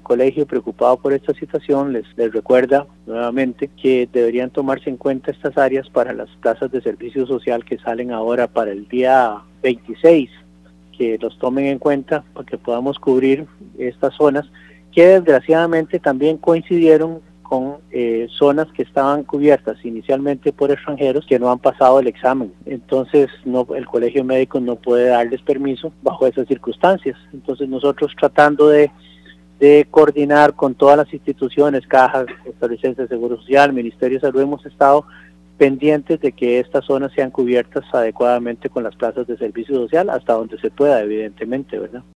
colegio, preocupado por esta situación, les recuerda nuevamente que deberían tomarse en cuenta estas áreas para las plazas de servicio social que salen ahora para el día 26, que los tomen en cuenta para que podamos cubrir estas zonas que desgraciadamente también coincidieron con zonas que estaban cubiertas inicialmente por extranjeros que no han pasado el examen. Entonces el colegio médico no puede darles permiso bajo esas circunstancias. Entonces nosotros tratando de coordinar con todas las instituciones, cajas, costarricense de Seguro Social, Ministerio de Salud, hemos estado pendientes de que estas zonas sean cubiertas adecuadamente con las plazas de servicio social hasta donde se pueda, evidentemente, ¿verdad?